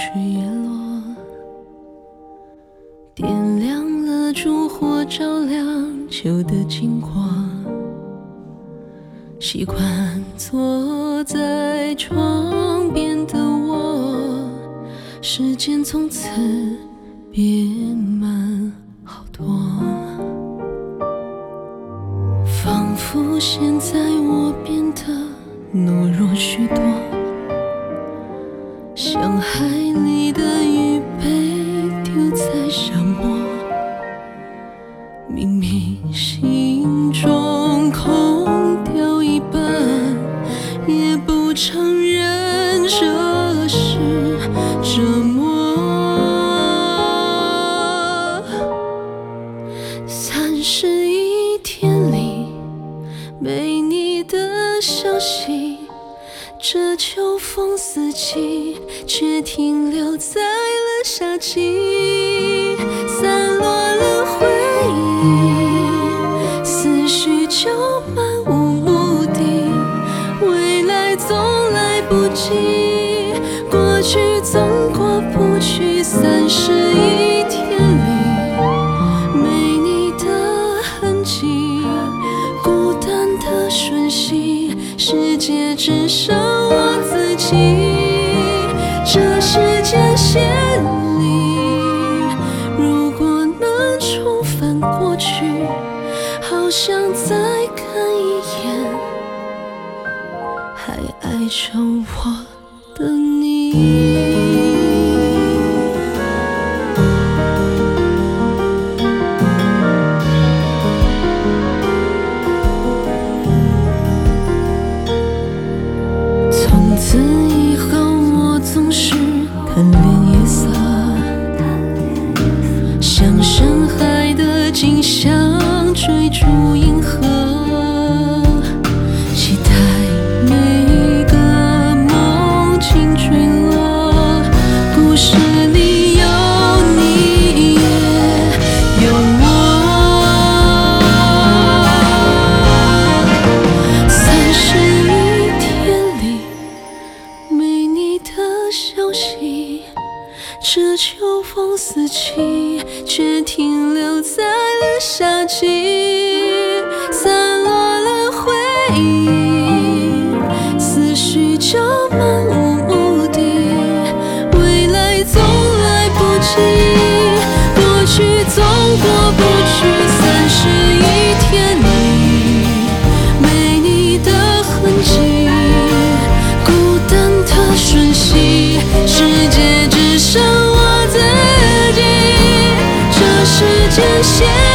雪叶落，点亮了烛火，照亮秋的金光。习惯坐在窗边的我，时间从此变慢好多。仿佛现在我变得懦弱许多，像海里的鱼被丢在沙漠，明明心中空掉一半，也不承认这是折磨。31天里没你的消息，这秋风四起，却停留在了夏季，散落了回忆，思绪就漫无目的，未来总来不及，过去总过不去。31天里没你的痕迹，孤单的瞬息，世界只剩我自己。这时间线里，如果能重返过去，好想再看一眼还爱着我的你。从此以后我总是看脸夜色，像深海的鲸想追逐银河，期待每个梦境坠落，故事里有你也有我。31天里没你的消息，这秋风四起，却停留在了夏季，散落了回忆，思绪就漫无目的，未来总来不及，过去总过不去。31天里没你的痕迹，孤单的瞬息，世界只剩我自己。这时间线